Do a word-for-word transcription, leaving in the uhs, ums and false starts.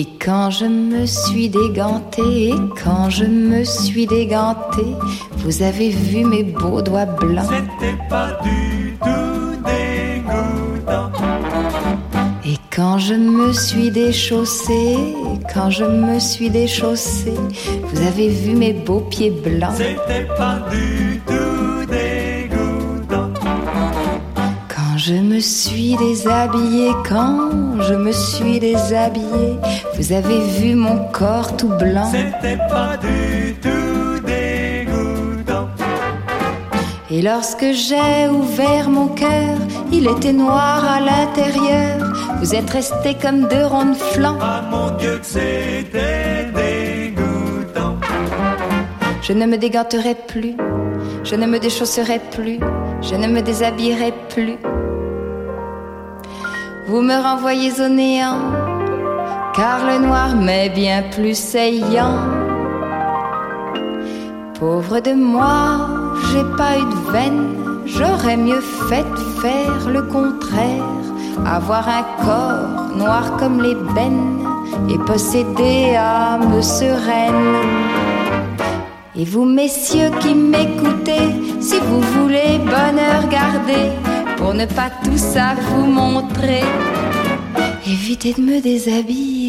Et quand je me suis dégantée, et quand je me suis dégantée, vous avez vu mes beaux doigts blancs. C'était pas du tout dégoûtant. Et quand je me suis déchaussée, quand je me suis déchaussée, vous avez vu mes beaux pieds blancs. C'était pas du tout dégoûtant. Quand je me suis déshabillée, quand je me suis déshabillée, vous avez vu mon corps tout blanc. C'était pas du tout dégoûtant. Et lorsque j'ai ouvert mon cœur, il était noir à l'intérieur. Vous êtes restés comme deux ronds de flanc. Ah mon Dieu que c'était dégoûtant. Je ne me déganterai plus, je ne me déchausserai plus, je ne me déshabillerai plus. Vous me renvoyez au néant, car le noir m'est bien plus saillant. Pauvre de moi, j'ai pas eu de veine, j'aurais mieux fait de faire le contraire. Avoir un corps noir comme l'ébène et posséder âme sereine. Et vous messieurs qui m'écoutez, si vous voulez bonheur garder, pour ne pas tout ça vous montrer, évitez de me déshabiller.